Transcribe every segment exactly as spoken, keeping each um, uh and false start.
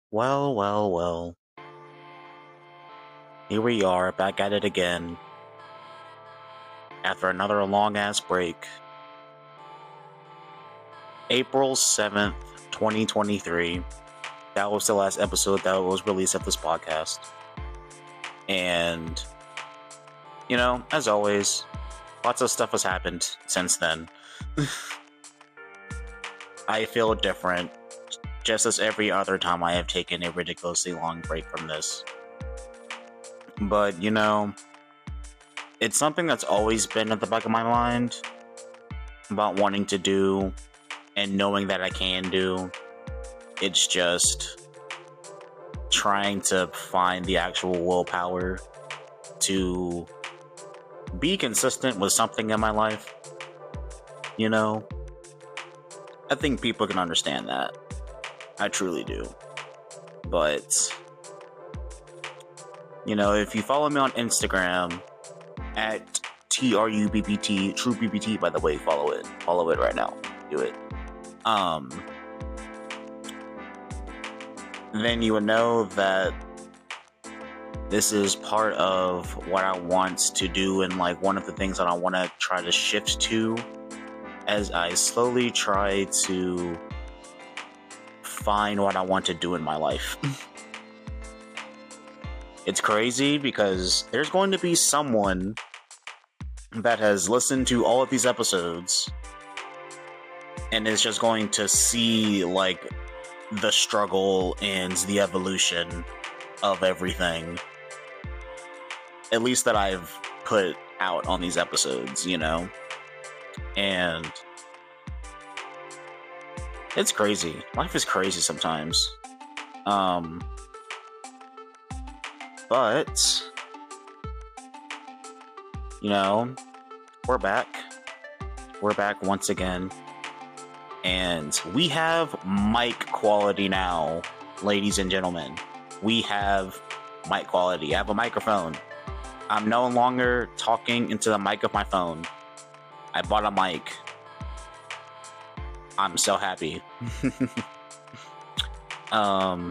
Well, well, well. Here we are, back at it again. After another long ass break. April seventh, twenty twenty-three. That was the last episode that was released of this podcast. And, you know, as always, lots of stuff has happened since then. I feel different, just as every other time I have taken a ridiculously long break from this. But, you know, it's something that's always been at the back of my mind about wanting to do and knowing that I can do. It's just trying to find the actual willpower to be consistent with something in my life. You know, I think people can understand that. I truly do. But, you know, if you follow me on Instagram at T R U B B T, True B B T, by the way, follow it. Follow it right now. Do it. Um, then you would know that this is part of what I want to do, and like one of the things that I want to try to shift to as I slowly try to find what I want to do in my life. It's crazy because there's going to be someone that has listened to all of these episodes and is just going to see like the struggle and the evolution of everything, at least that I've put out on these episodes, you know? And it's crazy. Life is crazy sometimes. Um, but, you know, we're back. We're back once again. And we have mic quality now, ladies and gentlemen. We have mic quality. I have a microphone. I'm no longer talking into the mic of my phone. I bought a mic. I'm so happy. um.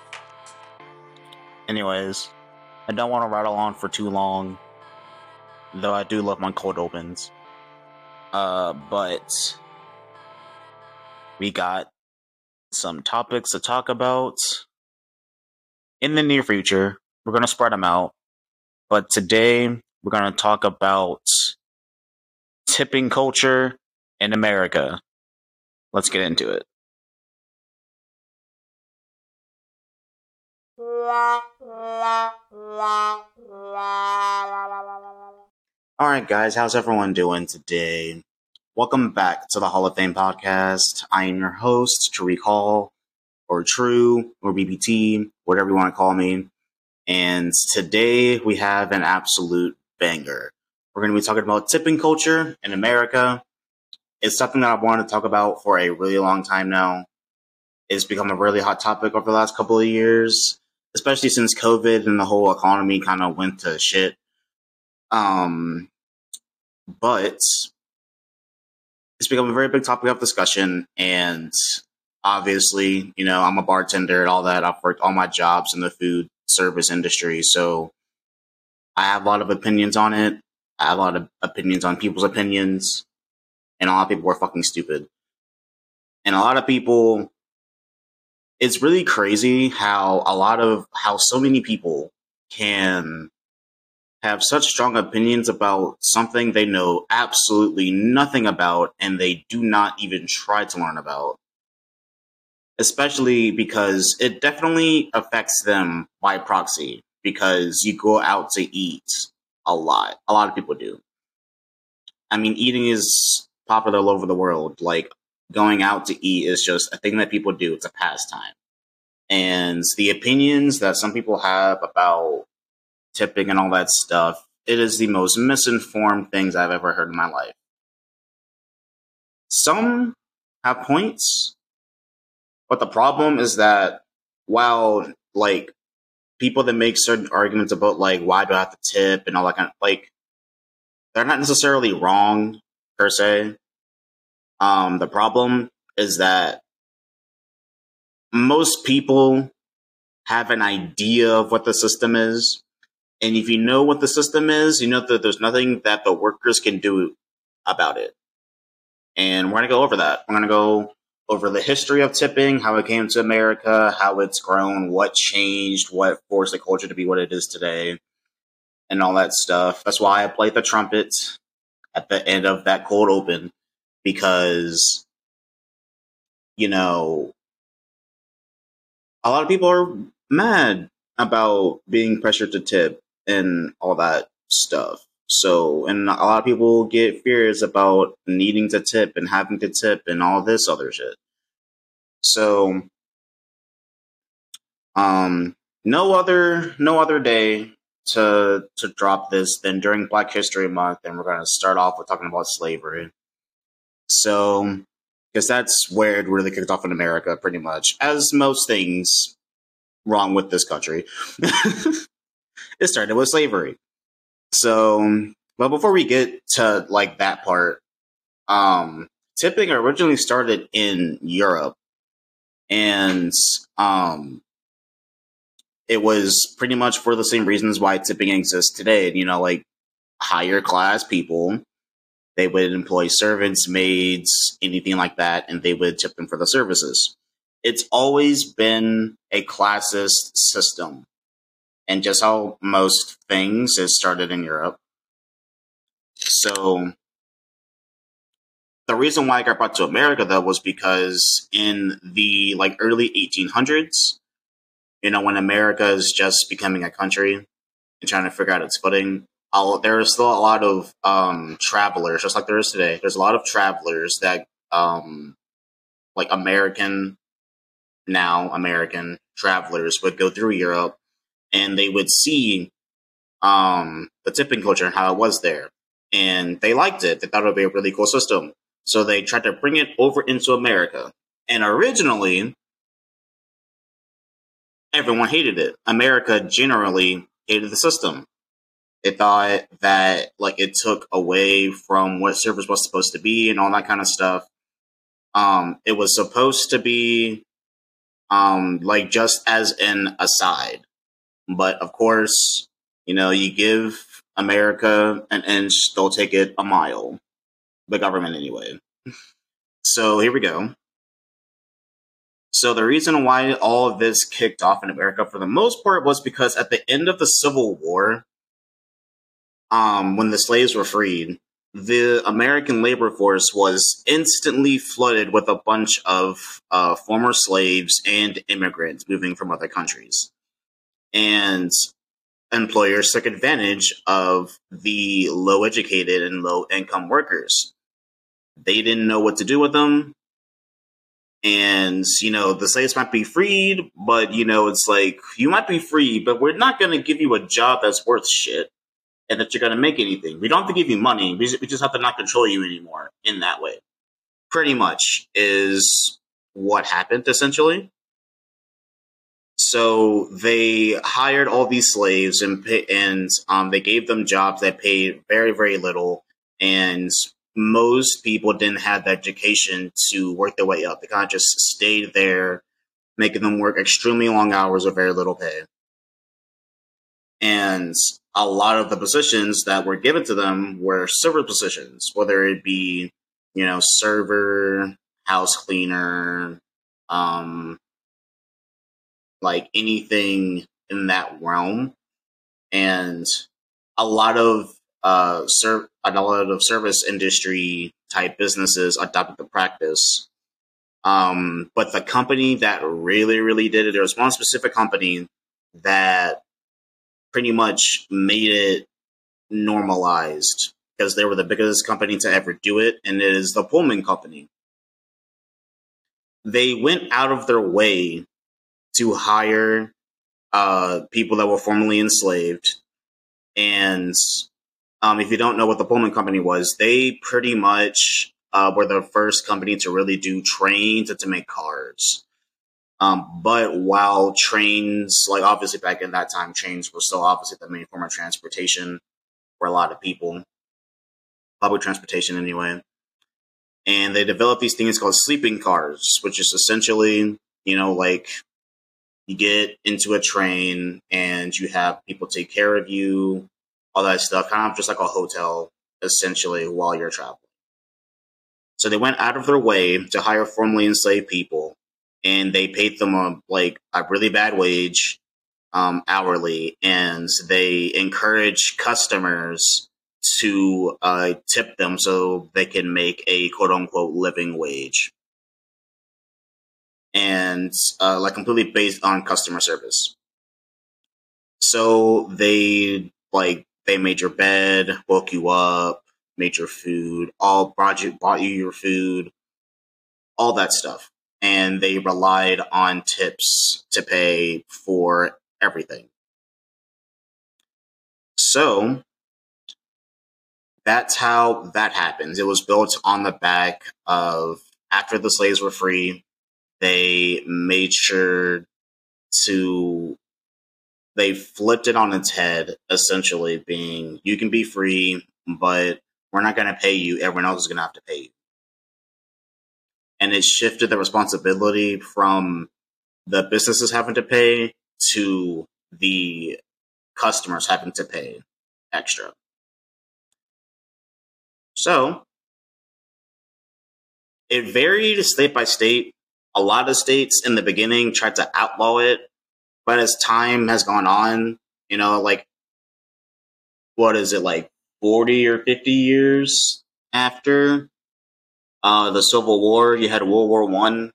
Anyways, I don't want to rattle on for too long, though I do love my cold opens. Uh, but we got some topics to talk about in the near future. We're going to spread them out. But today, we're going to talk about tipping culture in America. Let's get into it. Alright guys, how's everyone doing today? Welcome back to the Hall of Fame podcast. I am your host, Tariq Hall, or True, or B B T, whatever you want to call me. And today we have an absolute banger. We're going to be talking about tipping culture in America. It's something that I've wanted to talk about for a really long time now. It's become a really hot topic over the last couple of years, especially since COVID and the whole economy kind of went to shit. Um, but it's become a very big topic of discussion, and obviously, you know, I'm a bartender and all that. I've worked all my jobs in the food service industry, so I have a lot of opinions on it. I have a lot of opinions on people's opinions, and a lot of people are fucking stupid. And a lot of people, it's really crazy how a lot of, how so many people can have such strong opinions about something they know absolutely nothing about and they do not even try to learn about. Especially because it definitely affects them by proxy, because you go out to eat a lot. A lot of people do. I mean, eating is popular all over the world. Like, going out to eat is just a thing that people do. It's a pastime. And the opinions that some people have about tipping and all that stuff, it is the most misinformed things I've ever heard in my life. Some have points, but the problem is that while, like, people that make certain arguments about, like, why do I have to tip and all that kind of, like, they're not necessarily wrong, per se. Um, the problem is that most people have an idea of what the system is. And if you know what the system is, you know that there's nothing that the workers can do about it. And we're going to go over that. We're going to go over the history of tipping, how it came to America, how it's grown, what changed, what forced the culture to be what it is today, and all that stuff. That's why I played the trumpet at the end of that cold open, because, you know, a lot of people are mad about being pressured to tip and all that stuff. So, and a lot of people get fears about needing to tip and having to tip and all this other shit. So, um, no other, no other day to to drop this than during Black History Month, and we're going to start off with talking about slavery. So, because that's where it really kicked off in America, pretty much, as most things wrong with this country. It started with slavery. So, but before we get to like that part, um, tipping originally started in Europe, and um, it was pretty much for the same reasons why tipping exists today. You know, like higher class people, they would employ servants, maids, anything like that, and they would tip them for the services. It's always been a classist system. And just how most things, it started in Europe. So the reason why I got brought to America, though, was because in the like early eighteen hundreds, you know, when America is just becoming a country and trying to figure out its footing, I'll, there are still a lot of um, travelers, just like there is today. There's a lot of travelers that, um, like American, now American travelers would go through Europe, and they would see um, the tipping culture and how it was there. And they liked it. They thought it would be a really cool system. So they tried to bring it over into America. And originally, everyone hated it. America generally hated the system. They thought that like it took away from what service was supposed to be and all that kind of stuff. Um, it was supposed to be um, like just as an aside. But of course, you know, you give America an inch, they'll take it a mile. The government, anyway. So here we go. So the reason why all of this kicked off in America, for the most part, was because at the end of the Civil War, um, when the slaves were freed, the American labor force was instantly flooded with a bunch of uh, former slaves and immigrants moving from other countries. And employers took advantage of the low-educated and low-income workers. They didn't know what to do with them. And, you know, the slaves might be freed, but, you know, it's like, you might be free, but we're not going to give you a job that's worth shit and that you're going to make anything. We don't have to give you money. We just, we just have to not control you anymore in that way. Pretty much is what happened, essentially. So they hired all these slaves and pay, and um, they gave them jobs that paid very, very little. And most people didn't have the education to work their way up. They kind of just stayed there, making them work extremely long hours with very little pay. And a lot of the positions that were given to them were server positions, whether it be, you know, server, house cleaner, um, like anything in that realm. And a lot of uh, ser- a lot of service industry type businesses adopted the practice. Um, but the company that really, really did it, there was one specific company that pretty much made it normalized because they were the biggest company to ever do it, and it is the Pullman Company. They went out of their way to hire uh, people that were formerly enslaved. And um, if you don't know what the Pullman Company was, they pretty much uh, were the first company to really do trains and to make cars. Um, but while trains, like obviously back in that time, trains were still obviously the main form of transportation for a lot of people, public transportation anyway. And they developed these things called sleeping cars, which is essentially, you know, like You get into a train and you have people take care of you, all that stuff, kind of just like a hotel, essentially, while you're traveling. So they went out of their way to hire formerly enslaved people, and they paid them a, like a really bad wage, um, hourly, and they encourage customers to uh, tip them so they can make a quote unquote living wage. And uh, like completely based on customer service. So they like they made your bed, woke you up, made your food, all brought you bought you your food, all that stuff. And they relied on tips to pay for everything. So that's how that happens. It was built on the back of after the slaves were free, they made sure to they flipped it on its head, essentially being you can be free, but we're not going to pay you. Everyone else is going to have to pay you. And it shifted the responsibility from the businesses having to pay to the customers having to pay extra. So it varied state by state. A lot of states in the beginning tried to outlaw it, but as time has gone on, you know, like, what is it, like forty or fifty years after uh, the Civil War, you had World War One.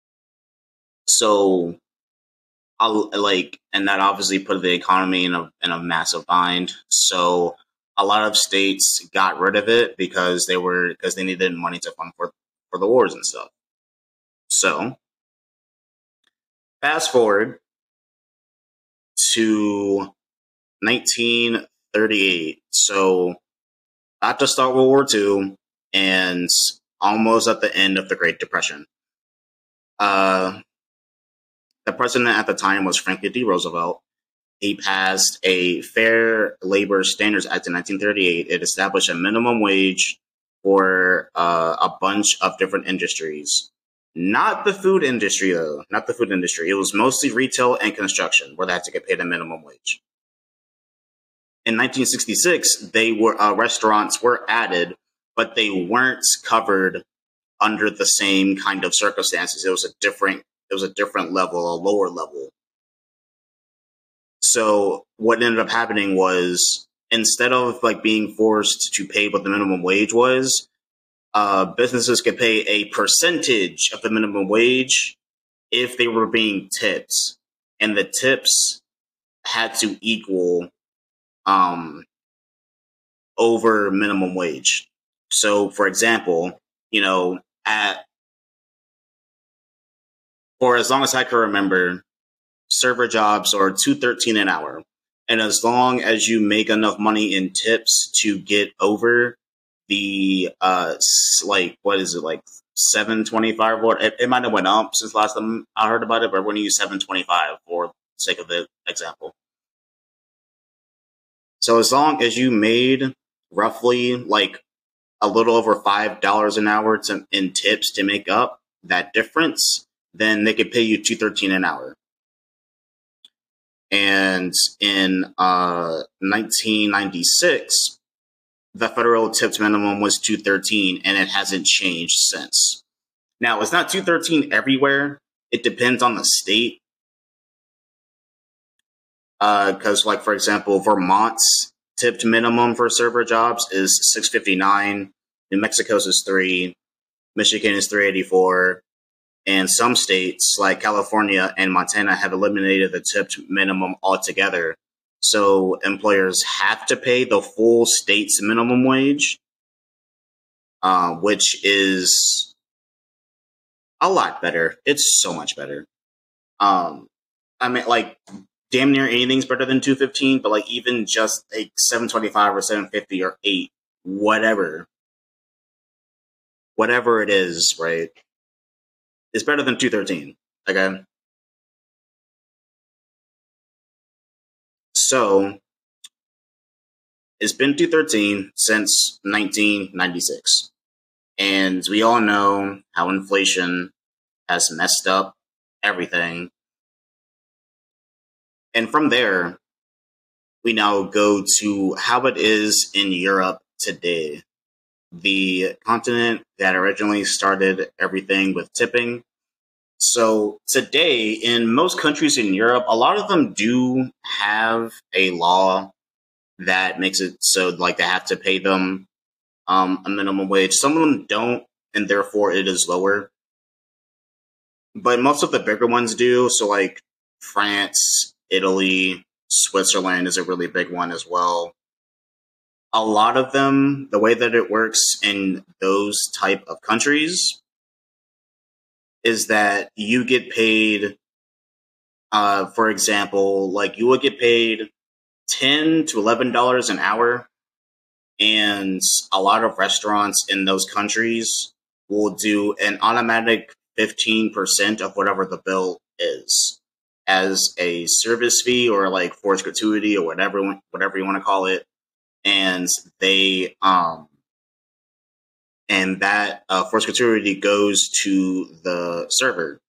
So, I'll, like, and that obviously put the economy in a in a massive bind. So, a lot of states got rid of it because they were because they needed money to fund for for the wars and stuff. So, fast forward to nineteen thirty-eight. So, about to start World War Two and almost at the end of the Great Depression. Uh, the president at the time was Franklin D. Roosevelt. He passed a Fair Labor Standards Act in nineteen thirty-eight. It established a minimum wage for uh, a bunch of different industries. Not the food industry, though. Not the food industry. It was mostly retail and construction, where they had to get paid a minimum wage. In nineteen sixty-six, they were uh, restaurants were added, but they weren't covered under the same kind of circumstances. It was a different, it was a different level, a lower level. So what ended up happening was, instead of like being forced to pay what the minimum wage was, uh, businesses could pay a percentage of the minimum wage if they were being tipped, and the tips had to equal um, over minimum wage. So, for example, you know, at for as long as I can remember, server jobs are two thirteen an hour, and as long as you make enough money in tips to get over the uh like what is it like seven twenty five? What it, it might have went up since last time I heard about it, but we're going to use seven twenty five for the sake of the example. So as long as you made roughly like a little over five dollars an hour to, in tips to make up that difference, then they could pay you two thirteen an hour. And in uh, nineteen ninety-six, the federal tips minimum was two thirteen, and it hasn't changed since. Now, it's not two thirteen everywhere. It depends on the state. Because, uh, like, for example, Vermont's tipped minimum for server jobs is six fifty-nine. New Mexico's is three. Michigan is three eighty-four. And some states, like California and Montana, have eliminated the tipped minimum altogether. So employers have to pay the full state's minimum wage, uh, which is a lot better. It's so much better. Um, I mean, like, damn near anything's better than two fifteen, but like even just like seven twenty-five or seven fifty or eight, whatever, whatever it is, right? It's better than two thirteen. Okay. So it's been two thirteen since nineteen ninety-six. And we all know how inflation has messed up everything. And from there, we now go to how it is in Europe today, the continent that originally started everything with tipping. So today, in most countries in Europe, a lot of them do have a law that makes it so like they have to pay them um, a minimum wage. Some of them don't, and therefore it is lower. But most of the bigger ones do. So like France, Italy, Switzerland is a really big one as well. A lot of them, the way that it works in those type of countries is that you get paid, uh, for example, like you would get paid ten to eleven dollars an hour, and a lot of restaurants in those countries will do an automatic fifteen percent of whatever the bill is as a service fee or like forced gratuity or whatever whatever you want to call it, and they um and that uh, forced gratuity goes to the server.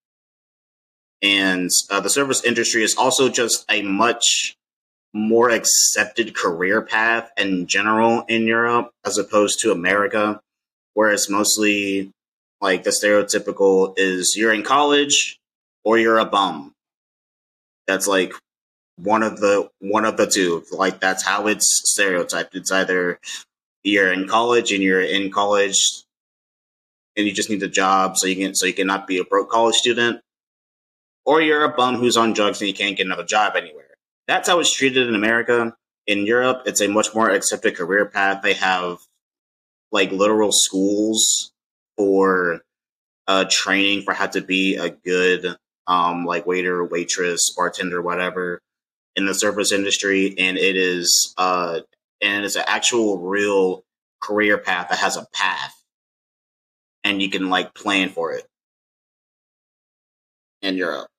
And uh, the service industry is also just a much more accepted career path in general in Europe as opposed to America, where it's mostly like the stereotypical is you're in college or you're a bum. That's like one of the one of the two. Like that's how it's stereotyped. It's either you're in college and you're in college and you just need a job so you can so you cannot be a broke college student, or you're a bum who's on drugs and you can't get another job anywhere. That's how it's treated in America. In Europe, it's a much more accepted career path. They have like literal schools for uh, training for how to be a good um, like waiter, waitress, bartender, whatever in the service industry, and it is uh, and it's an actual real career path that has a path, and you can like plan for it in Europe.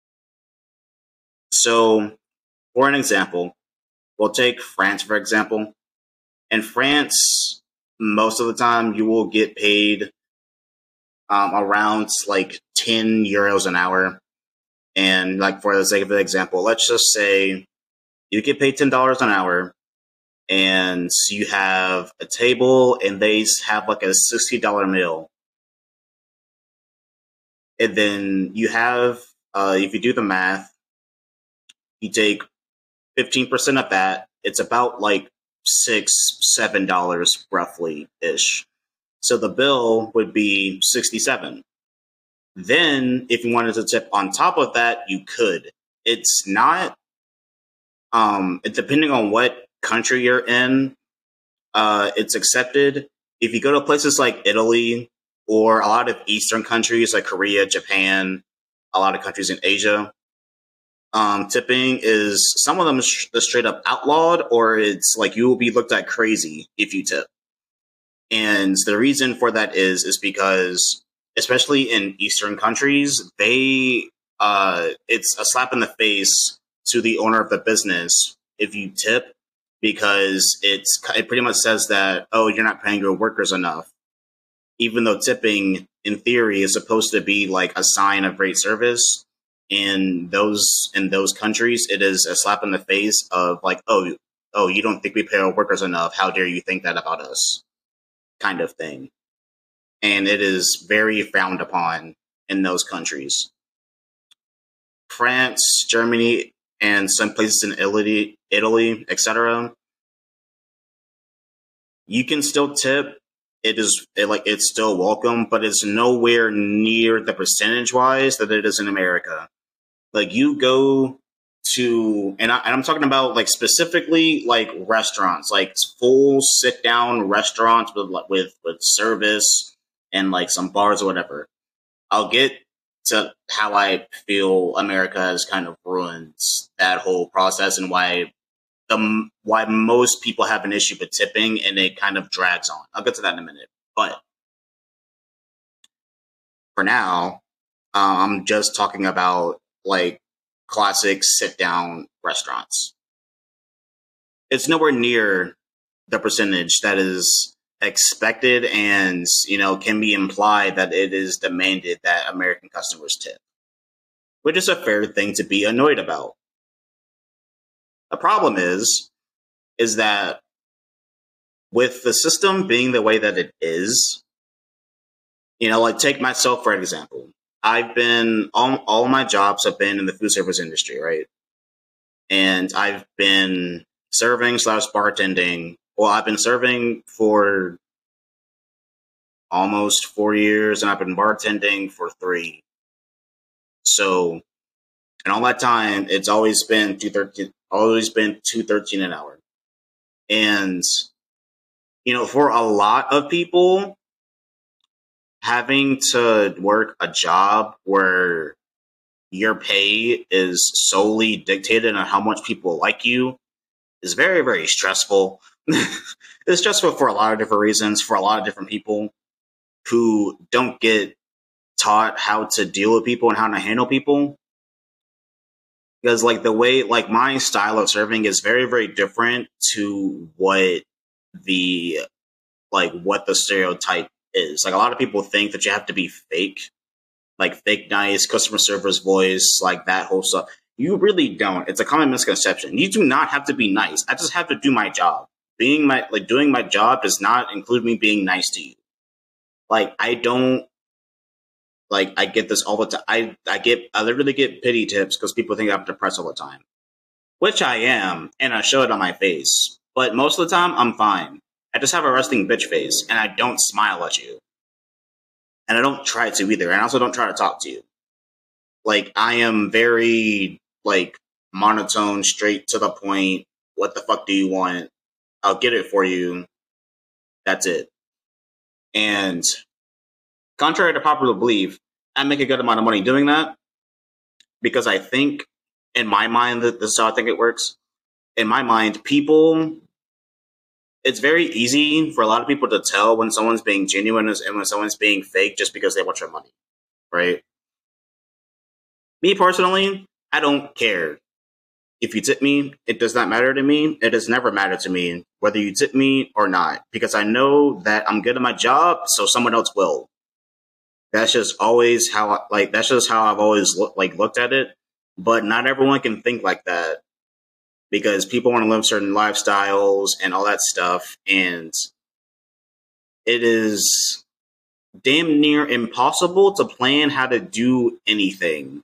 So, for an example, we'll take France for example. In France, most of the time you will get paid um, around like ten euros an hour. And like for the sake of an example, let's just say you get paid ten dollars an hour and you have a table and they have like a sixty dollar meal. And then you have, uh, if you do the math, you take fifteen percent of that. It's about like six, seven dollars roughly ish. So the bill would be sixty-seven. Then, if you wanted to tip on top of that, you could. It's not, um, it, depending on what country you're in, uh, it's accepted. If you go to places like Italy or a lot of Eastern countries like Korea, Japan, a lot of countries in Asia, um, tipping is some of them sh- straight up outlawed, or it's like you will be looked at crazy if you tip. And the reason for that is is because, especially in Eastern countries, they uh, it's a slap in the face to the owner of the business if you tip, because it's it pretty much says that, oh, you're not paying your workers enough, even though tipping in theory is supposed to be like a sign of great service. In those in those countries, it is a slap in the face of like, oh, oh, you don't think we pay our workers enough? How dare you think that about us? Kind of thing. And it is very frowned upon in those countries. France, Germany, and some places in Italy, Italy, et cetera. You can still tip. It is it, like it's still welcome, but it's nowhere near the percentage wise that it is in America. Like you go to, and, I, and I'm talking about like specifically like restaurants, like full sit down restaurants with with with service and like some bars or whatever. I'll get to how I feel America has kind of ruined that whole process and why the why most people have an issue with tipping and it kind of drags on. I'll get to that in a minute. But for now, uh, I'm just talking about like classic sit down restaurants. It's nowhere near the percentage that is expected and, you know, can be implied that it is demanded that American customers tip, which is a fair thing to be annoyed about. The problem is, is that with the system being the way that it is, you know, like take myself for example. I've been, all, all my jobs have been in the food service industry, right? And I've been serving slash bartending. Well, I've been serving for almost four years and I've been bartending for three. So, and all that time, it's always been two thirteen, always been two thirteen an hour. And, you know, for a lot of people, having to work a job where your pay is solely dictated on how much people like you is very, very stressful. It's stressful for a lot of different reasons, for a lot of different people who don't get taught how to deal with people and how to handle people. Because like the way, like my style of serving is very, very different to what the, like what the stereotype is. Like a lot of people think that you have to be fake, like fake nice, customer service voice, like that whole stuff. You really don't. It's a common misconception. You do not have to be nice. I just have to do my job. Being my, like doing my job does not include me being nice to you. Like I don't, like I get this all the time. I, I get, I literally get pity tips because people think I'm depressed all the time, which I am. And I show it on my face, but most of the time I'm fine. I just have a resting bitch face and I don't smile at you. And I don't try to either. And I also don't try to talk to you. Like I am very like monotone, straight to the point. What the fuck do you want? I'll get it for you. That's it. And contrary to popular belief, I make a good amount of money doing that because I think, in my mind, that this is how I think it works. In my mind, people, it's very easy for a lot of people to tell when someone's being genuine and when someone's being fake just because they want your money, right? Me personally, I don't care. If you tip me, it does not matter to me. It has never mattered to me whether you tip me or not, because I know that I'm good at my job, so someone else will. That's just always how, I, like, that's just how I've always look, like looked at it. But not everyone can think like that because people want to live certain lifestyles and all that stuff, and it is damn near impossible to plan how to do anything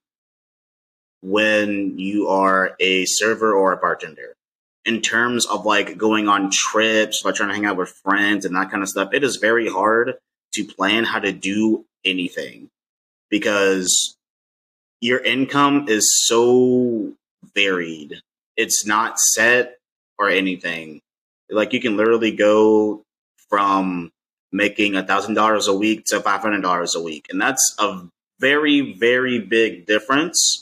when you are a server or a bartender. In terms of like going on trips, like trying to hang out with friends and that kind of stuff, it is very hard to plan how to do anything because your income is so varied. It's not set or anything. Like you can literally go from making a thousand dollars a week to five hundred dollars a week. And that's a very, very big difference,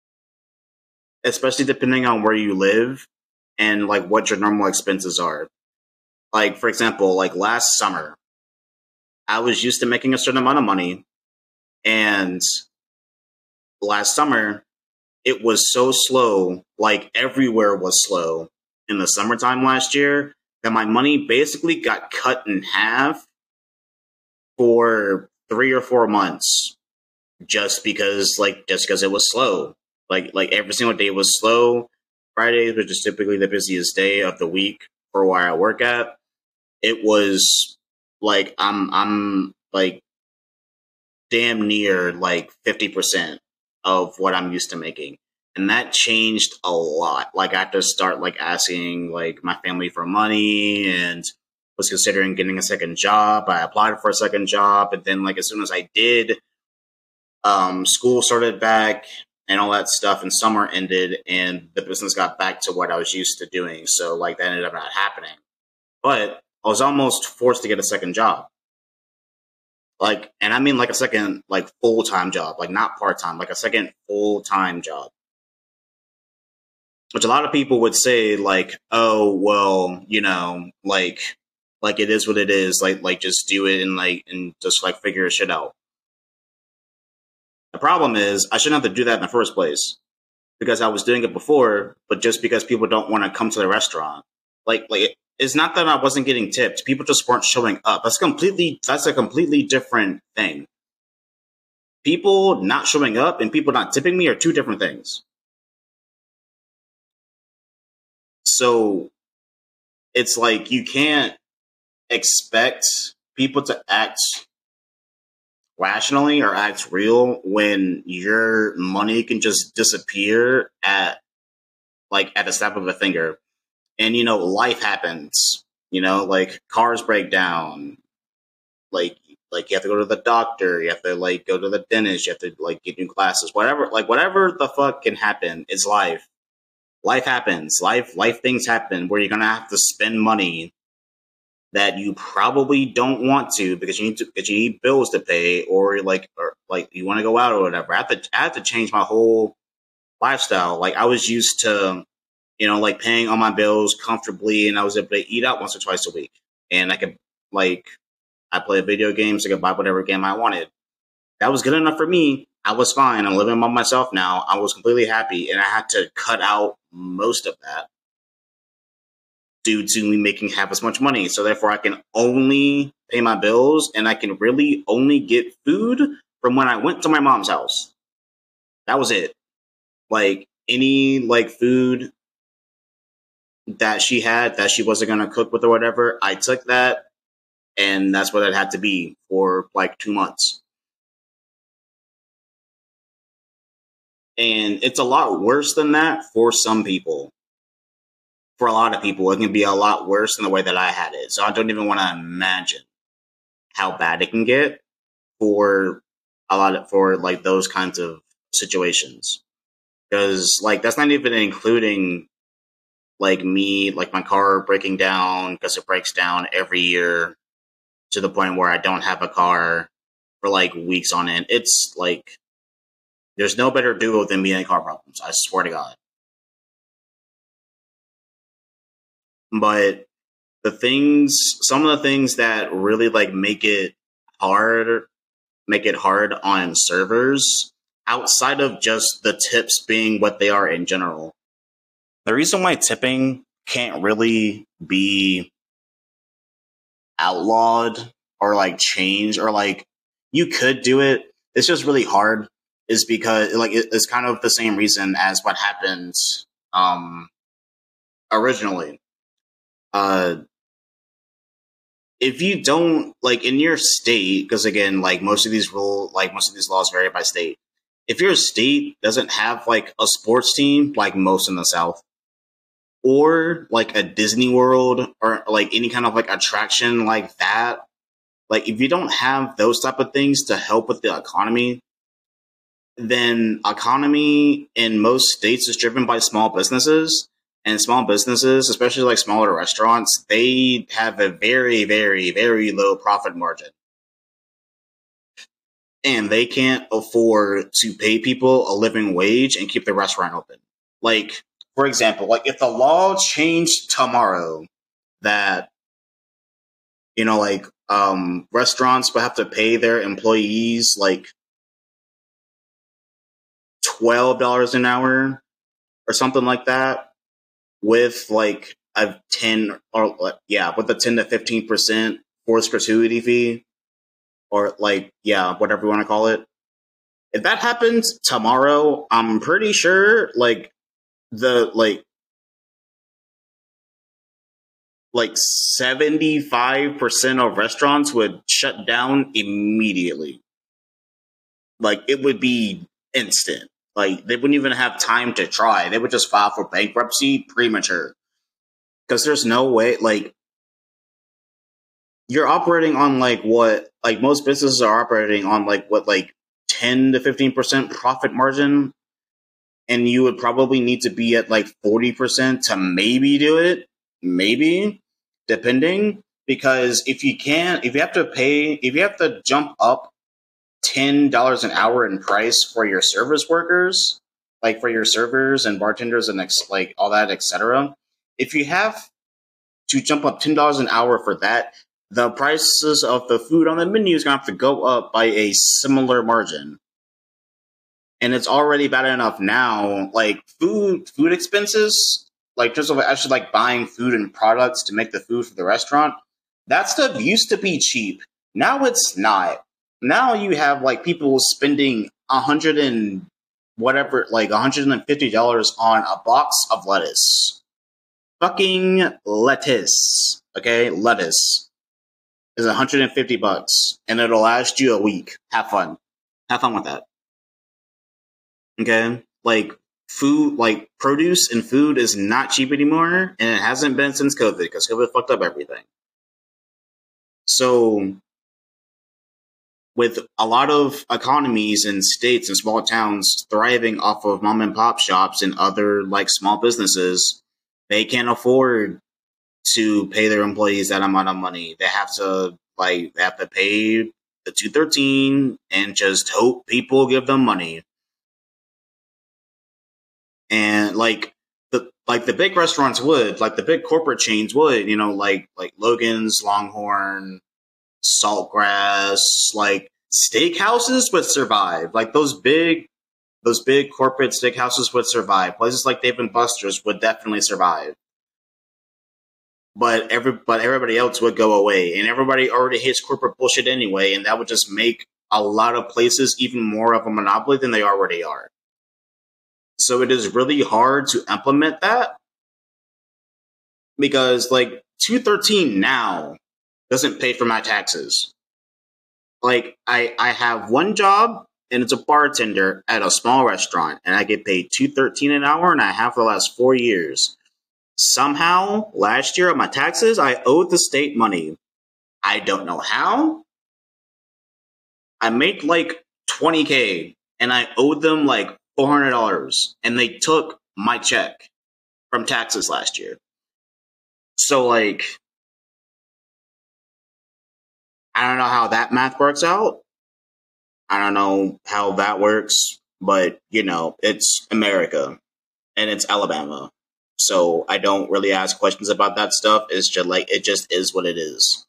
especially depending on where you live and like what your normal expenses are. Like, for example, like last summer, I was used to making a certain amount of money. And last summer, it was so slow, like everywhere was slow in the summertime last year, that my money basically got cut in half for three or four months just because, like, just because it was slow. Like, like every single day was slow. Fridays, which is typically the busiest day of the week for where I work at, it was like I'm I'm like damn near like fifty percent of what I'm used to making. And that changed a lot. Like I had to start like asking like my family for money and was considering getting a second job. I applied for a second job, and then like as soon as I did, um, school started back and all that stuff, and summer ended and the business got back to what I was used to doing. So like that ended up not happening. But I was almost forced to get a second job. Like, and I mean like a second like full-time job, like not part-time, like a second full-time job. Which a lot of people would say like, oh, well, you know, like, like it is what it is. Like, like just do it and like, and just like figure shit out. The problem is I shouldn't have to do that in the first place because I was doing it before, but just because people don't want to come to the restaurant. Like, like it's not that I wasn't getting tipped. People just weren't showing up. That's completely, that's a completely different thing. People not showing up and people not tipping me are two different things. So it's like you can't expect people to act rationally or act real when your money can just disappear at like at the snap of a finger. And you know, life happens. You know, like cars break down. Like like you have to go to the doctor, you have to like go to the dentist, you have to like get new glasses, whatever like whatever the fuck can happen is life. Life happens. Life life things happen where you're gonna have to spend money that you probably don't want to because you need to because you need bills to pay or like or like you want to go out or whatever. I have to I have to change my whole lifestyle. Like I was used to, you know, like paying all my bills comfortably and I was able to eat out once or twice a week. And I could like I play video games, I could buy whatever game I wanted. That was good enough for me. I was fine. I'm living by myself now. I was completely happy and I had to cut out most of that due to me making half as much money. So therefore I can only pay my bills and I can really only get food from when I went to my mom's house. That was it. Like any like food that she had that she wasn't going to cook with or whatever, I took that and that's what it had to be for like two months. And it's a lot worse than that for some people. For a lot of people, it can be a lot worse than the way that I had it. So I don't even want to imagine how bad it can get for a lot of, for like those kinds of situations. Because like that's not even including like me, like my car breaking down because it breaks down every year to the point where I don't have a car for like weeks on end. It's like there's no better duo than me and car problems. I swear to God. But the things, some of the things that really like make it hard, make it hard on servers outside of just the tips being what they are in general. The reason why tipping can't really be outlawed or like changed or like you could do it, it's just really hard is because like it's kind of the same reason as what happened um, originally. Uh, if you don't like in your state, because again, like most of these rule, like most of these laws vary by state. If your state doesn't have like a sports team, like most in the South, or like a Disney World or like any kind of like attraction like that, like if you don't have those type of things to help with the economy, then economy in most states is driven by small businesses. And small businesses, especially like smaller restaurants, they have a very, very, very low profit margin. And they can't afford to pay people a living wage and keep the restaurant open. Like, for example, like if the law changed tomorrow that, you know, like um, restaurants would have to pay their employees like twelve dollars an hour or something like that, with like a ten or yeah, with a ten to fifteen percent forced gratuity fee, or like yeah, whatever you want to call it. If that happens tomorrow, I'm pretty sure like the like like seventy-five percent of restaurants would shut down immediately. Like it would be instant. Like they wouldn't even have time to try. They would just file for bankruptcy premature. Because there's no way, like, you're operating on, like, what, like, most businesses are operating on, like, what, like, ten to fifteen percent profit margin. And you would probably need to be at, like, forty percent to maybe do it. Maybe. Depending. Because if you can't, if you have to pay, if you have to jump up ten dollars an hour in price for your service workers, like, for your servers and bartenders and, ex- like, all that, et cetera, if you have to jump up ten dollars an hour for that, the prices of the food on the menu is going to have to go up by a similar margin. And it's already bad enough now. Like, food food expenses, like, just actually, like, buying food and products to make the food for the restaurant, that stuff used to be cheap. Now it's not. Now you have, like, people spending a hundred and whatever, like, one hundred fifty dollars on a box of lettuce. fucking lettuce, okay, lettuce is one hundred fifty bucks, and it'll last you a week. Have fun. Have fun with that. Okay? Like, food, like, produce and food is not cheap anymore, and it hasn't been since COVID, because COVID fucked up everything. So, with a lot of economies and states and small towns thriving off of mom and pop shops and other, like, small businesses, they can't afford to pay their employees that amount of money. They have to, like, they have to pay the two thirteen and just hope people give them money. And like the like the big restaurants would, like the big corporate chains would, you know, like like Logan's, Longhorn, Saltgrass, like steakhouses would survive. Like those big those big corporate steakhouses would survive. Places like Dave and Buster's would definitely survive. But every but everybody else would go away, and everybody already hates corporate bullshit anyway, and that would just make a lot of places even more of a monopoly than they already are. So it is really hard to implement that because, like, two thirteen now doesn't pay for my taxes. Like, I, I have one job, and it's a bartender at a small restaurant, and I get paid two thirteen an hour, and I have for the last four years. Somehow, last year on my taxes, I owed the state money. I don't know how. I made like twenty K, and I owed them like four hundred dollars, and they took my check from taxes last year. So, like, I don't know how that math works out. I don't know how that works, but, you know, it's America, and it's Alabama. So I don't really ask questions about that stuff. It's just like, it just is what it is.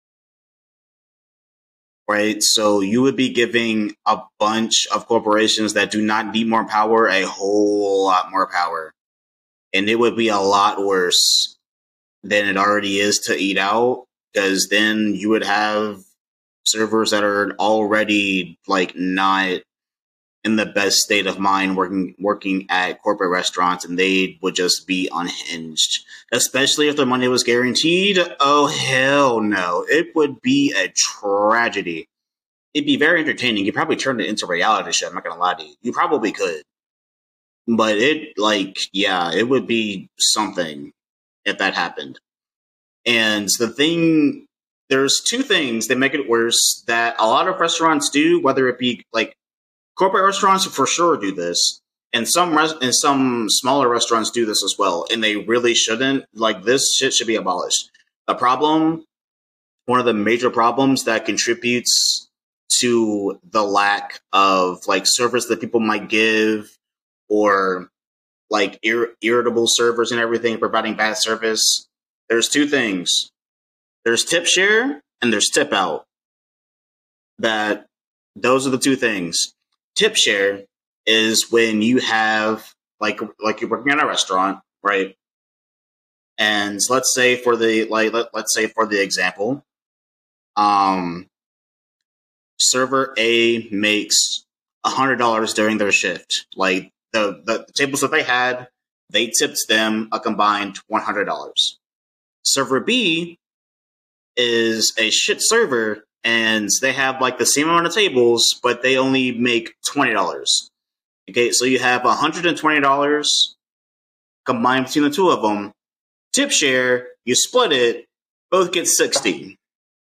Right? So you would be giving a bunch of corporations that do not need more power a whole lot more power. And it would be a lot worse than it already is to eat out, because then you would have servers that are already like not in the best state of mind working working at corporate restaurants, and they would just be unhinged. Especially if their money was guaranteed. Oh, hell no. It would be a tragedy. It'd be very entertaining. You probably turn it into reality show, I'm not gonna lie to you. You probably could. But it, like, yeah, it would be something if that happened. And the thing, there's two things that make it worse that a lot of restaurants do, whether it be, like, corporate restaurants for sure do this, and some res- and some smaller restaurants do this as well, and they really shouldn't. Like, this shit should be abolished. The problem, one of the major problems that contributes to the lack of, like, service that people might give, or, like, ir- irritable servers and everything, providing bad service, there's two things. There's tip share, and there's tip out. That, those are the two things. Tip share is when you have, like, like you're working at a restaurant, right? And let's say for the, like, let, let's say for the example, um, server A makes a hundred dollars during their shift. Like, the, the tables that they had, they tipped them a combined one hundred dollars. Server B is a shit server, and they have, like, the same amount of tables, but they only make twenty dollars. Okay, so you have one hundred twenty dollars combined between the two of them. Tip share, you split it, both get sixty dollars.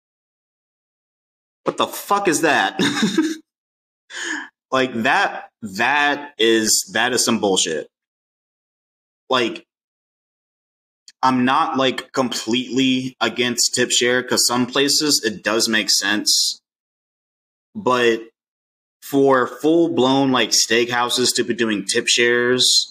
What the fuck is that? Like, that, that is, that is some bullshit. Like, I'm not, like, completely against tip share, because some places it does make sense. But for full-blown, like, steakhouses to be doing tip shares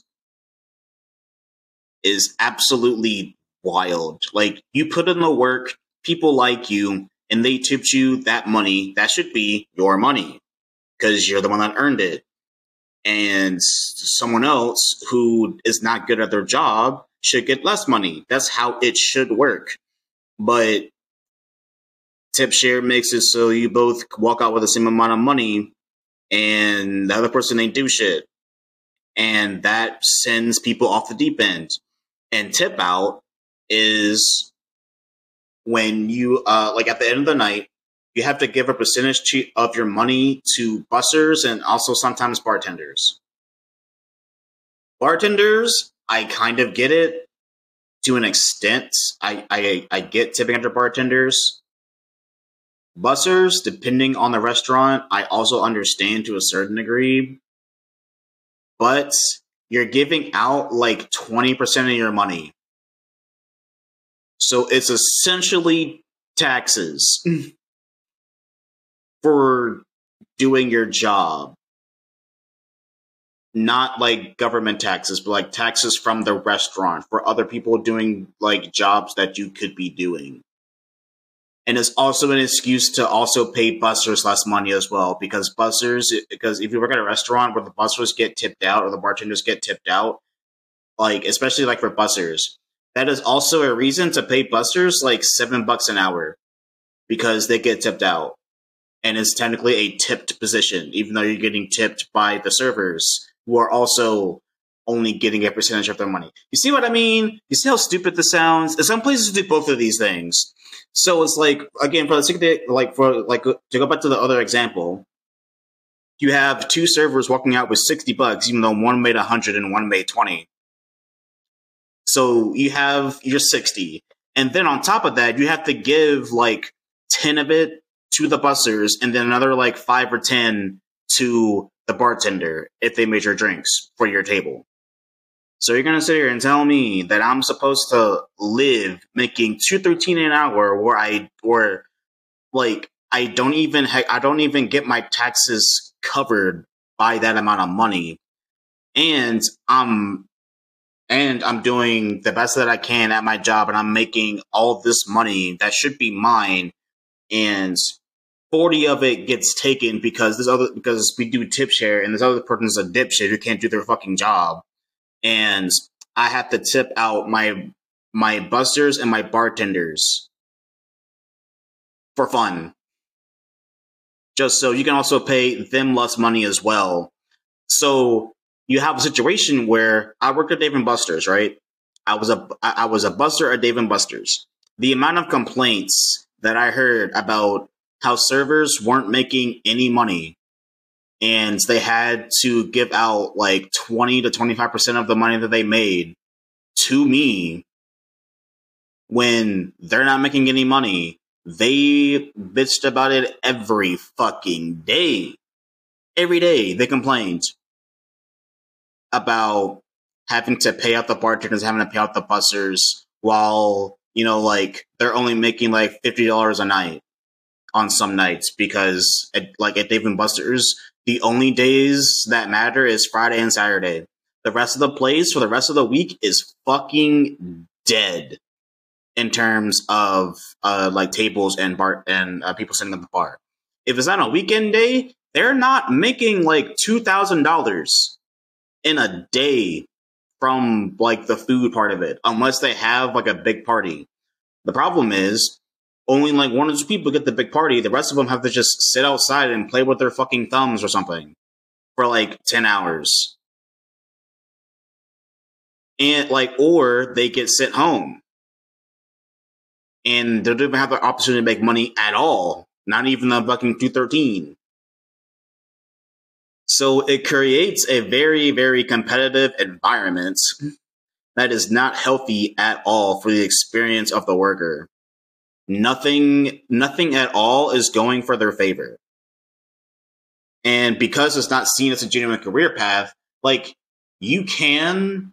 is absolutely wild. Like, you put in the work, people like you, and they tipped you that money. That should be your money, because you're the one that earned it. And someone else who is not good at their job should get less money. That's how it should work. But tip share makes it so you both walk out with the same amount of money, and the other person ain't do shit. And that sends people off the deep end. And tip out is when you, uh, like at the end of the night, you have to give a percentage to, of your money to bussers and also sometimes bartenders. Bartenders, I kind of get it to an extent. I, I, I get tipping under bartenders. Bussers, depending on the restaurant, I also understand to a certain degree. But you're giving out like twenty percent of your money. So it's essentially taxes for doing your job. Not like government taxes, but like taxes from the restaurant for other people doing like jobs that you could be doing. And it's also an excuse to also pay bussers less money as well, because bussers, because if you work at a restaurant where the bussers get tipped out or the bartenders get tipped out, like especially like for bussers, that is also a reason to pay bussers like seven bucks an hour because they get tipped out. And it's technically a tipped position, even though you're getting tipped by the servers who are also only getting a percentage of their money. You see what I mean? You see how stupid this sounds? Some places do both of these things. So it's like, again, for the sake of the, like, for like to go back to the other example, you have two servers walking out with sixty bucks, even though one made a hundred and one made twenty. So you have your sixty, and then on top of that, you have to give like ten of it to the bussers, and then another like five or ten to the bartender if they made your drinks for your table. So you're gonna sit here and tell me that I'm supposed to live making two thirteen an hour, where I, or like I don't even ha- I don't even get my taxes covered by that amount of money, and I'm and I'm doing the best that I can at my job, and I'm making all this money that should be mine, and forty of it gets taken because this other because we do tip share, and this other person's a dipshit who can't do their fucking job. And I have to tip out my my bussers and my bartenders for fun. Just so you can also pay them less money as well. So you have a situation where I worked at Dave and Buster's, right? I was a I was a busser at Dave and Buster's. The amount of complaints that I heard about how servers weren't making any money, and they had to give out like twenty to twenty-five percent of the money that they made to me when they're not making any money. They bitched about it every fucking day. Every day they complained about having to pay out the bartenders, having to pay out the bussers, while, you know, like they're only making like fifty dollars a night on some nights, because at, like at Dave and Buster's, the only days that matter is Friday and Saturday. The rest of the place for the rest of the week is fucking dead in terms of uh, like tables and bar and uh, people sitting at the bar. If it's on a weekend day, they're not making like two thousand dollars in a day from like the food part of it, unless they have like a big party. The problem is, only like one or two people get the big party. The rest of them have to just sit outside and play with their fucking thumbs or something for like ten hours. And like, or they get sent home. And they don't even have the opportunity to make money at all. Not even the fucking two thirteen. So it creates a very, very competitive environment that is not healthy at all for the experience of the worker. Nothing, nothing at all is going for their favor. And because it's not seen as a genuine career path, like, you can,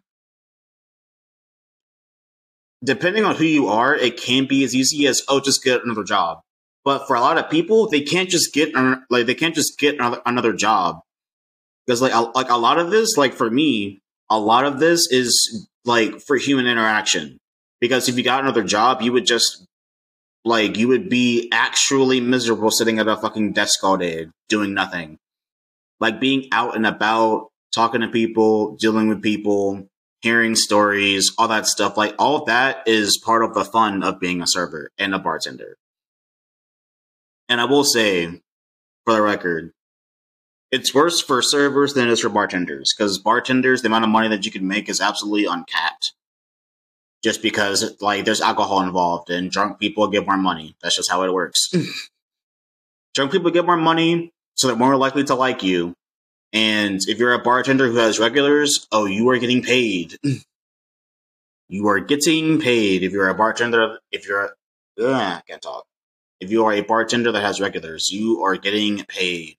depending on who you are, it can be as easy as, oh, just get another job. But for a lot of people, they can't just get, like, they can't just get another, another job. Because, like, a, like, a lot of this, like, for me, a lot of this is, like, for human interaction. Because if you got another job, you would just, like, you would be actually miserable sitting at a fucking desk all day, doing nothing. Like, being out and about, talking to people, dealing with people, hearing stories, all that stuff. Like, all of that is part of the fun of being a server and a bartender. And I will say, for the record, it's worse for servers than it is for bartenders. Because bartenders, the amount of money that you can make is absolutely uncapped. just because like there's alcohol involved and drunk people get more money. That's just how it works. Drunk people get more money, so they're more likely to like you. And if you're a bartender who has regulars, oh, you are getting paid. You are getting paid if you're a bartender. If you're, ugh, I can't talk. If you are a bartender that has regulars, you are getting paid.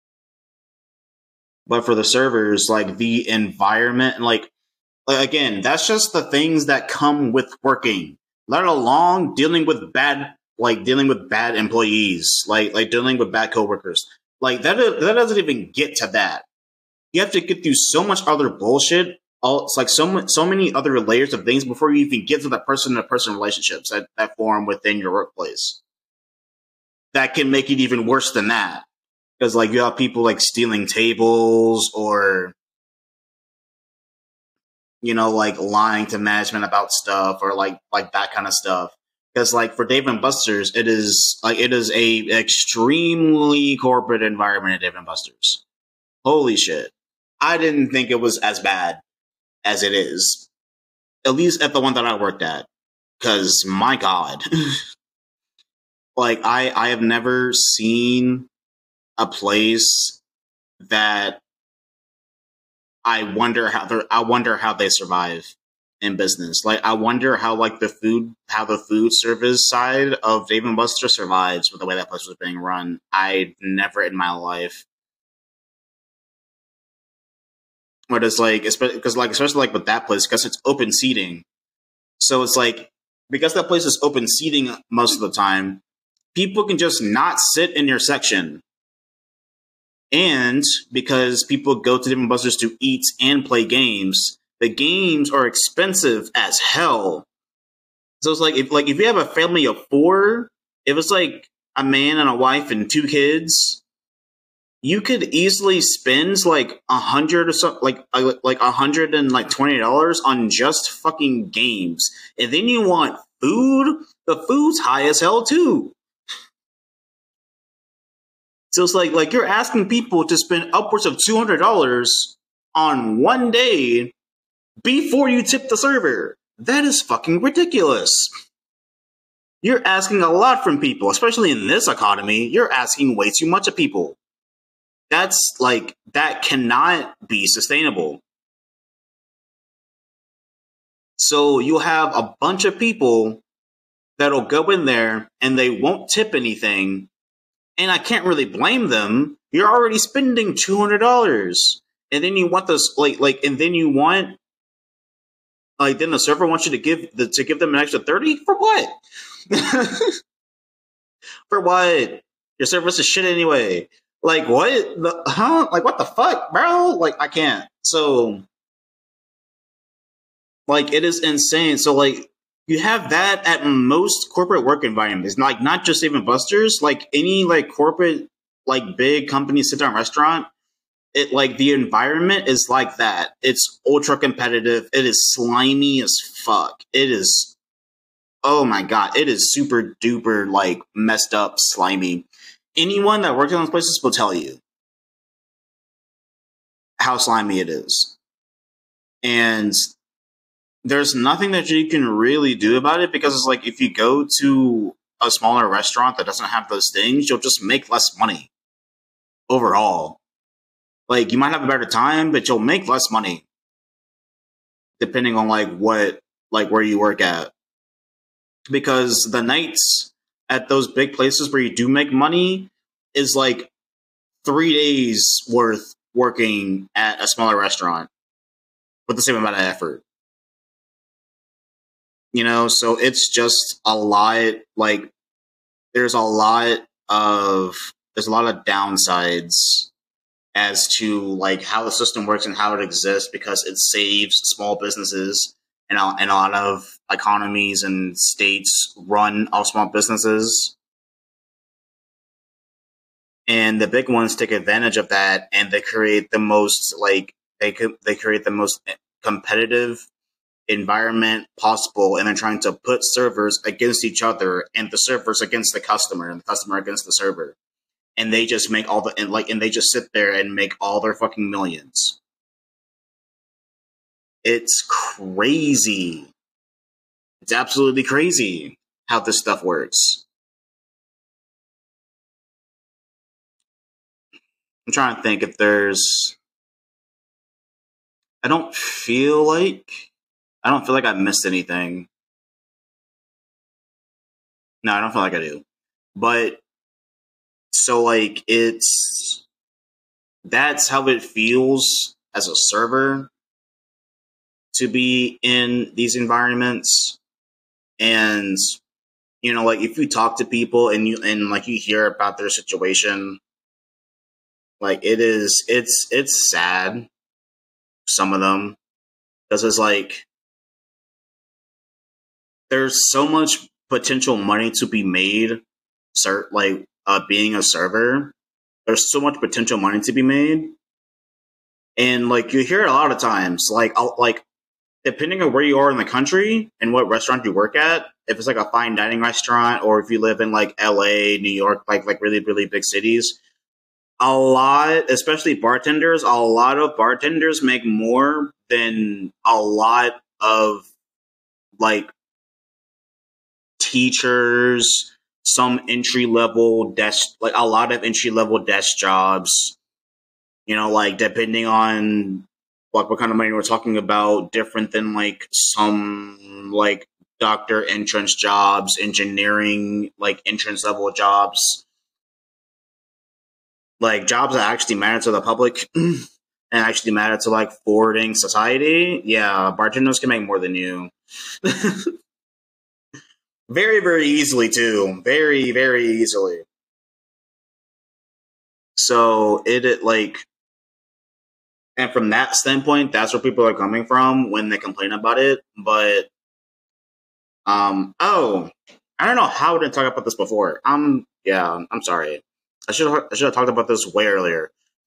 But for the servers, like the environment, like, like again, that's just the things that come with working. Let alone dealing with bad, like dealing with bad employees, like like dealing with bad coworkers. Like that, that doesn't even get to that. You have to get through so much other bullshit. All, it's like so so many other layers of things before you even get to the person-to-person relationships that, that form within your workplace. That can make it even worse than that. Because, like, you have people, like, stealing tables or, you know, like, lying to management about stuff or, like, like that kind of stuff. Because, like, for Dave and Buster's, it is, like, it is a extremely corporate environment at Dave and Buster's. Holy shit. I didn't think it was as bad as it is. At least at the one that I worked at. Because, my God. Like, I, I have never seen a place that I wonder how they I wonder how they survive in business. Like I wonder how like the food how the food service side of Dave and Buster survives with the way that place was being run. I never in my life. But it's like because like especially like with that place because it's open seating, so it's like because that place is open seating most of the time, people can just not sit in your section. And because people go to Dave and Buster's to eat and play games, the games are expensive as hell. So it's like if like if you have a family of four, if it's like a man and a wife and two kids, you could easily spend like a hundred or so, like like a hundred and like twenty dollars on just fucking games. And then you want food. The food's high as hell too. So it's like like you're asking people to spend upwards of two hundred dollars on one day before you tip the server. That is fucking ridiculous. You're asking a lot from people, especially in this economy. You're asking way too much of people. That's like that cannot be sustainable. So you'll have a bunch of people that'll go in there and they won't tip anything. And I can't really blame them. You're already spending two hundred dollars. And then you want this, like, like, and then you want, like, then the server wants you to give, the, to give them an extra thirty? For what? For what? Your service is shit anyway. Like, what? The, huh? Like, what the fuck, bro? Like, I can't. So, like, it is insane. So, like, you have that at most corporate work environments, like not just Dave and Buster's, like any like corporate, like big company sit down restaurant. It like the environment is like that. It's ultra competitive. It is slimy as fuck. It is, oh my god, it is super duper like messed up, slimy. Anyone that works in those places will tell you how slimy it is, and there's nothing that you can really do about it because it's like if you go to a smaller restaurant that doesn't have those things, you'll just make less money overall. Like you might have a better time, but you'll make less money depending on like what, like where you work at. Because the nights at those big places where you do make money is like three days worth working at a smaller restaurant with the same amount of effort. You know, so it's just a lot, like, there's a lot of, there's a lot of downsides as to, like, how the system works and how it exists because it saves small businesses and a, and a lot of economies and states run off small businesses. And the big ones take advantage of that and they create the most, like, they could, they create the most competitive environment possible, and they're trying to put servers against each other and the servers against the customer and the customer against the server, and they just make all the and like and they just sit there and make all their fucking millions. It's crazy. It's absolutely crazy how this stuff works. I'm trying to think if there's. I don't feel like. I don't feel like I missed anything. No, I don't feel like I do. But, so, like, it's. That's how it feels as a server to be in these environments. And, you know, like, if you talk to people and you, and, like, you hear about their situation, like, it is, it's, it's sad. Some of them. Because it's like, there's so much potential money to be made, ser- like, uh, being a server. There's so much potential money to be made. And, like, you hear it a lot of times, like, I'll, like, depending on where you are in the country and what restaurant you work at, if it's like a fine dining restaurant or if you live in like L A, New York, like like really, really big cities, a lot, especially bartenders, a lot of bartenders make more than a lot of like teachers, some entry level desk, like a lot of entry level desk jobs, you know, like depending on like what kind of money we're talking about, different than like some like doctor entrance jobs, engineering like entrance level jobs, like jobs that actually matter to the public and actually matter to like forwarding society. Yeah, bartenders can make more than you. Very, very easily too. Very, very easily. So it, it like and from that standpoint, that's where people are coming from when they complain about it. But, um, oh, I don't know how I didn't talk about this before. Um, yeah, I'm sorry. I should have, I should have talked about this way earlier.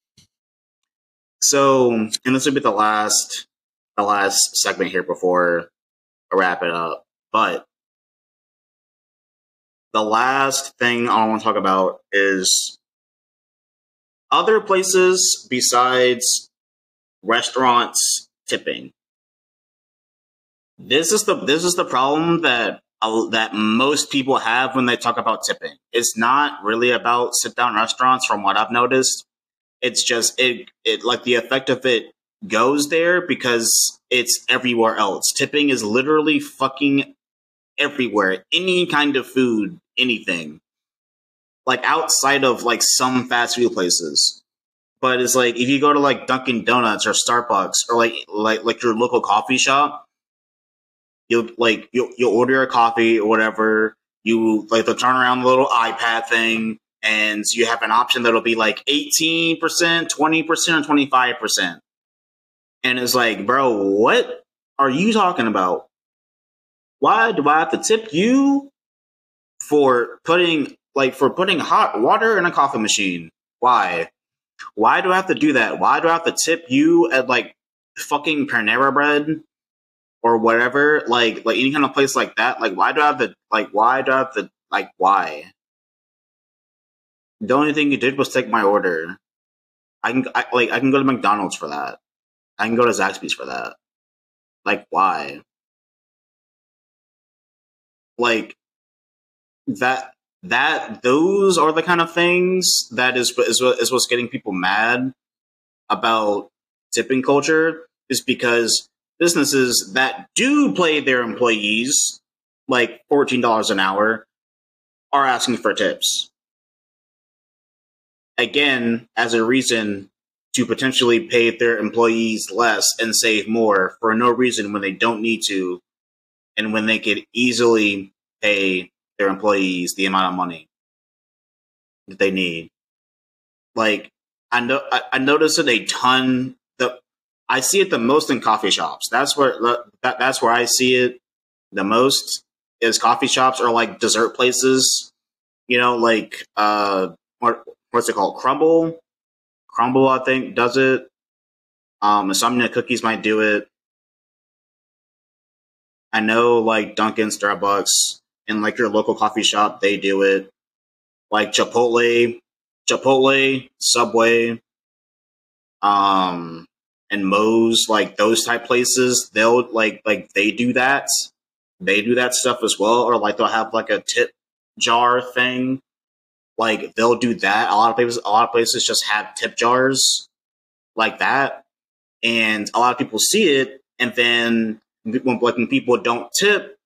So, and this would be the last, the last segment here before I wrap it up. But the last thing I want to talk about is other places besides restaurants tipping. This is the this is the problem that uh, that most people have when they talk about tipping. It's not really about sit down restaurants, from what I've noticed. It's just it it like the effect of it goes there because it's everywhere else. Tipping is literally fucking everywhere. Any kind of food, anything. Like outside of like some fast food places. But it's like if you go to like Dunkin' Donuts or Starbucks or like like like your local coffee shop, you'll like you'll you'll order a coffee or whatever. You like they'll turn around the little iPad thing, and you have an option that'll be like eighteen percent, twenty percent, or twenty five percent. And it's like, bro, what are you talking about? Why do I have to tip you for putting like for putting hot water in a coffee machine? Why? Why do I have to do that? Why do I have to tip you at like fucking Panera Bread or whatever? Like like any kind of place like that? Like why do I have to like why do I have to like why? The only thing you did was take my order. I can I, like I can go to McDonald's for that. I can go to Zaxby's for that. Like why? Like that that those are the kind of things that is is, is what's getting people mad about tipping culture, is because businesses that do pay their employees like fourteen dollars an hour are asking for tips. Again, as a reason to potentially pay their employees less and save more for no reason when they don't need to, and when they could easily pay their employees the amount of money that they need. Like I know, I, I notice it a ton. The I see it the most in coffee shops. That's where that that's where I see it the most, is coffee shops or like dessert places. You know, like uh, what what's it called? Crumble, Crumble. I think does it. Um, Insomnia Cookies might do it. I know, like Dunkin', Starbucks, and like your local coffee shop, they do it. Like Chipotle, Chipotle, Subway, um, and Moe's, like those type places, they'll like like they do that. they do that stuff as well, or like they'll have like a tip jar thing. Like they'll do that. A lot of places, a lot of places just have tip jars like that, and a lot of people see it, and then when, like when people don't tip,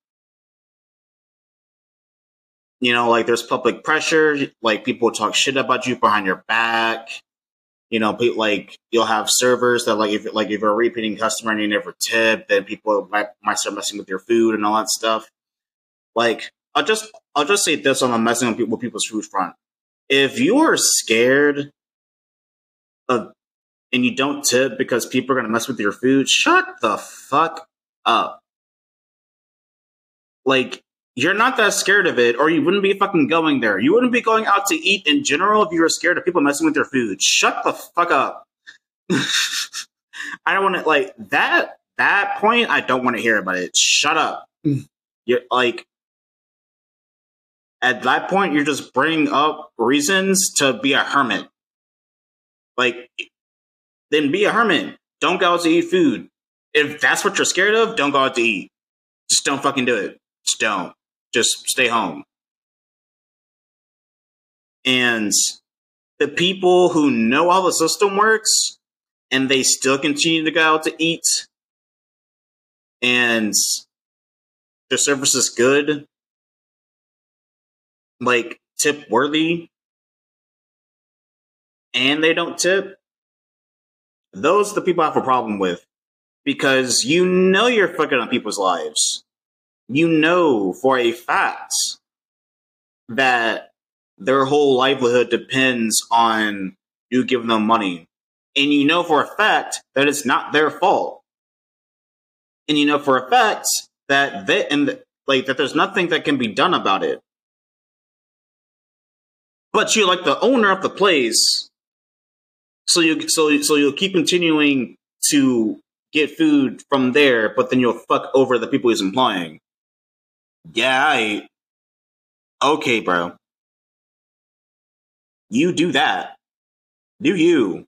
you know, like there's public pressure, like people talk shit about you behind your back. You know, like you'll have servers that like if like if you're a repeating customer and you never tip, then people might, might start messing with your food and all that stuff. Like I'll just I'll just say this on the messing with, people, with people's food front. If you are scared of and you don't tip because people are gonna mess with your food, shut the fuck up. Like you're not that scared of it, or you wouldn't be fucking going there. You wouldn't be going out to eat in general if you were scared of people messing with your food. Shut the fuck up. I don't want to, like, that, that point, I don't want to hear about it. Shut up. You're, like, at that point, you're just bringing up reasons to be a hermit. Like, then be a hermit. Don't go out to eat food. If that's what you're scared of, don't go out to eat. Just don't fucking do it. Just don't. Just stay home. And the people who know how the system works and they still continue to go out to eat and their service is good, like tip worthy, and they don't tip, those are the people I have a problem with, because you know you're fucking on people's lives. You know for a fact that their whole livelihood depends on you giving them money. And you know for a fact that it's not their fault. And you know for a fact that they and like that there's nothing that can be done about it. But you're like the owner of the place, so you so so you'll keep continuing to get food from there, but then you'll fuck over the people he's employing. Yeah, I, okay, bro. You do that. Do you?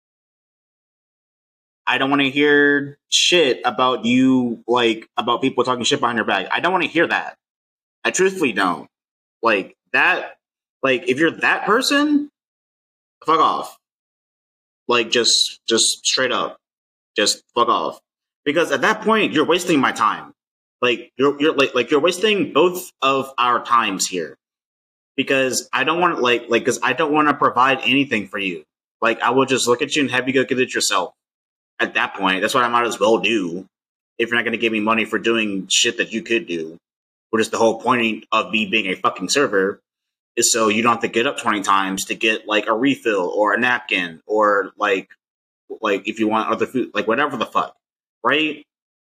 I don't want to hear shit about you, like, about people talking shit behind your back. I don't want to hear that. I truthfully don't. Like, that, like, if you're that person, fuck off. Like, just, just straight up. Just fuck off. Because at that point, you're wasting my time. Like, you're, you're, like, like, you're wasting both of our times here. Because I don't want to, like, like, because I don't want to provide anything for you. Like, I will just look at you and have you go get it yourself. At that point, that's what I might as well do. If you're not going to give me money for doing shit that you could do. Which is the whole point of me being a fucking server. Is so you don't have to get up twenty times to get, like, a refill or a napkin. Or, like, like if you want other food. Like, whatever the fuck. Right?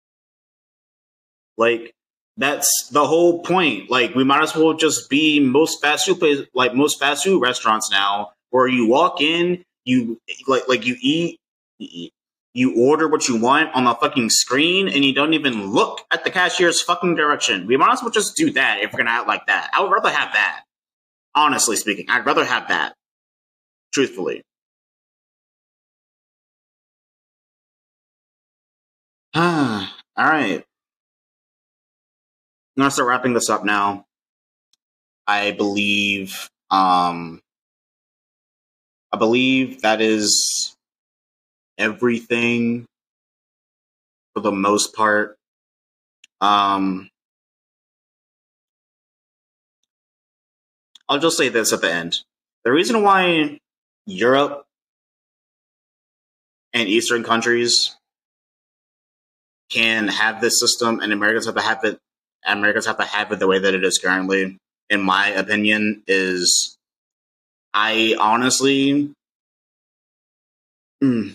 Like, that's the whole point. Like, we might as well just be most fast food places, like most fast food restaurants now, where you walk in, you like like you eat, you order what you want on the fucking screen, and you don't even look at the cashier's fucking direction. We might as well just do that if we're gonna act like that. I would rather have that. Honestly speaking, I'd rather have that. Truthfully. All right. I'm gonna start wrapping this up now. I believe, um, I believe that is everything for the most part. Um, I'll just say this at the end. The reason why Europe and Eastern countries can have this system and Americans have to have it, Americans have to have it the way that it is currently, in my opinion, is I honestly, mm,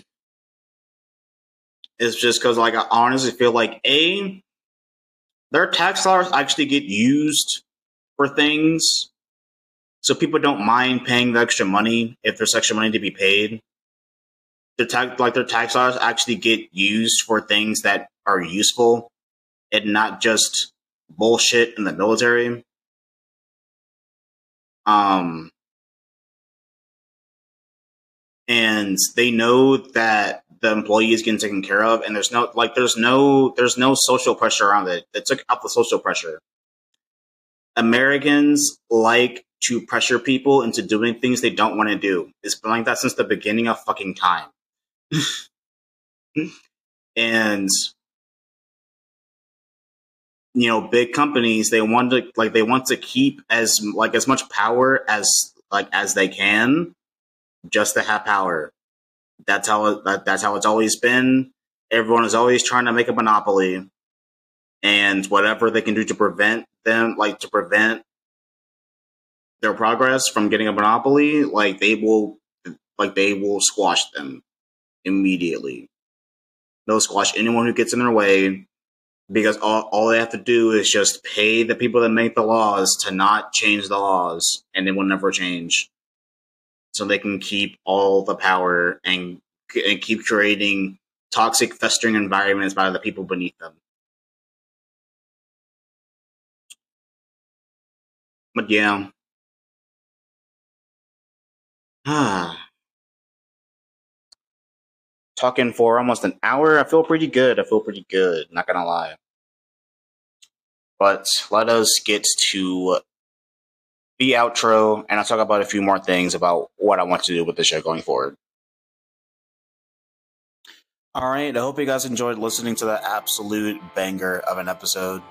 it's just because, like, I honestly feel like, A, their tax dollars actually get used for things, so people don't mind paying the extra money if there's extra money to be paid. Their tax, like their tax dollars actually get used for things that are useful and not just bullshit in the military. Um, and they know that the employee is getting taken care of, and there's no like there's no there's no social pressure around it. It took out the social pressure. Americans like to pressure people into doing things they don't want to do. It's been like that since the beginning of fucking time. And you know, big companies, they want to like they want to keep as like as much power as like as they can, just to have power. That's how it, that, that's how it's always been. Everyone is always trying to make a monopoly, and whatever they can do to prevent them, like to prevent their progress from getting a monopoly, like they will, like they will squash them immediately. They'll squash anyone who gets in their way, because all, all they have to do is just pay the people that make the laws to not change the laws, and they will never change. So they can keep all the power and, and keep creating toxic, festering environments by the people beneath them. But yeah. Talking for almost an hour, I feel pretty good. I feel pretty good, not gonna lie. But let us get to the outro, and I'll talk about a few more things about what I want to do with the show going forward. Alright, I hope you guys enjoyed listening to that absolute banger of an episode.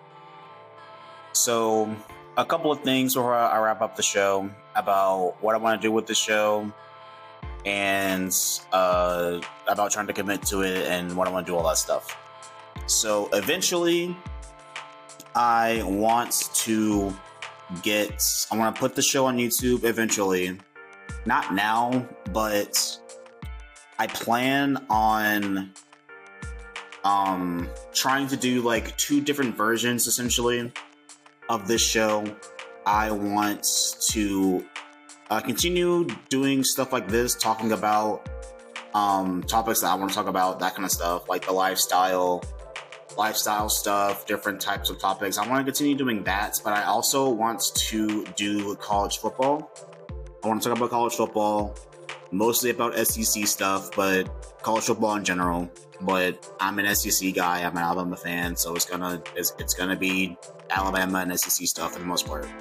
So, a couple of things before I wrap up the show about what I want to do with the show, and uh, about trying to commit to it and what I want to do, all that stuff. So eventually, I want to get, I want to put the show on YouTube eventually. Not now, but I plan on um, trying to do like two different versions essentially of this show. I want to Uh, continue doing stuff like this, talking about um, topics that I want to talk about, that kind of stuff, like the lifestyle, lifestyle stuff, different types of topics. I want to continue doing that, but I also want to do college football. I want to talk about college football, mostly about S E C stuff, but college football in general. But I'm an S E C guy. I'm an Alabama fan, so it's gonna it's, it's gonna be Alabama and S E C stuff for the most part.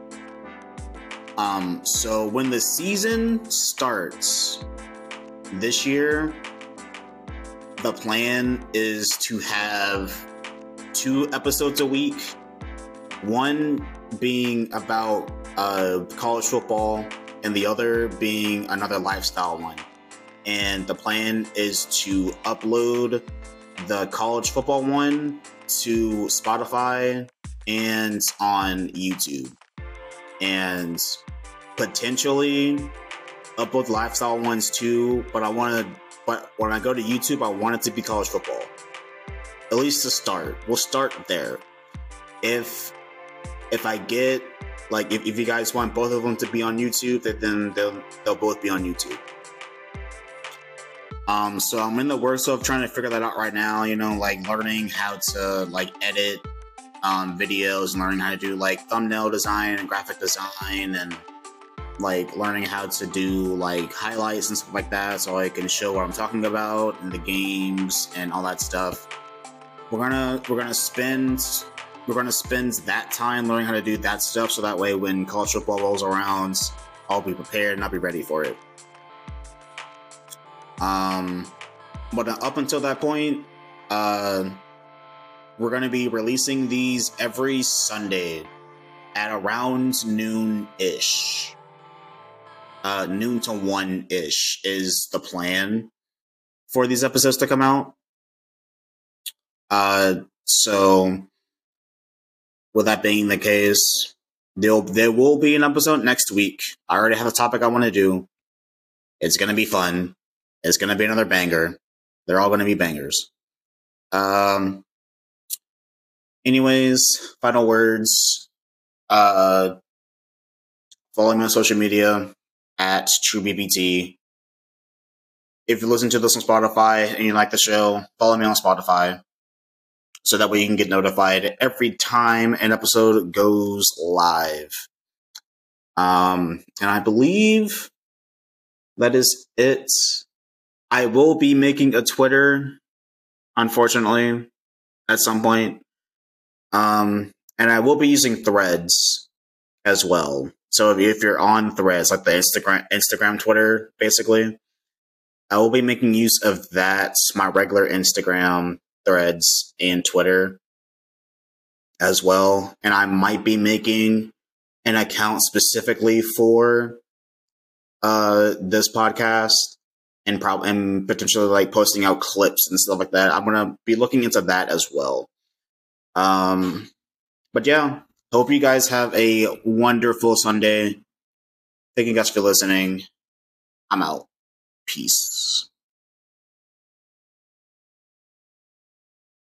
Um, so when the season starts this year, the plan is to have two episodes a week. One being about uh, college football, and the other being another lifestyle one. And the plan is to upload the college football one to Spotify and on YouTube. And potentially upload lifestyle ones too, but I want to, but when I go to YouTube, I want it to be college football. At least to start. We'll start there. If, if I get, like, if, if you guys want both of them to be on YouTube, then they'll, they'll both be on YouTube. Um, so I'm in the works of trying to figure that out right now, you know, like learning how to, like, edit um, videos and learning how to do, like, thumbnail design and graphic design, and, like, learning how to do, like, highlights and stuff like that so I can show what I'm talking about in the games and all that stuff. We're gonna, we're gonna spend, we're gonna spend that time learning how to do that stuff so that way when college football rolls around, I'll be prepared and I'll be ready for it. Um, but up until that point, uh, we're going to be releasing these every Sunday at around noon-ish. Uh, noon to one-ish is the plan for these episodes to come out. Uh, so, with that being the case, there'll, there will be an episode next week. I already have a topic I want to do. It's going to be fun. It's going to be another banger. They're all going to be bangers. Um. Anyways, final words. Uh, follow me on social media at TrueBBT. If you listen to this on Spotify and you like the show, follow me on Spotify so that way you can get notified every time an episode goes live. Um, and I believe that is it. I will be making a Twitter, unfortunately, at some point. Um, and I will be using Threads as well. So if, if you're on Threads, like the Instagram, Instagram, Twitter, basically, I will be making use of that, my regular Instagram, Threads, and Twitter as well. And I might be making an account specifically for uh, this podcast and probably and potentially like posting out clips and stuff like that. I'm gonna be looking into that as well. Um, but yeah, hope you guys have a wonderful Sunday. Thank you guys for listening. I'm out. Peace.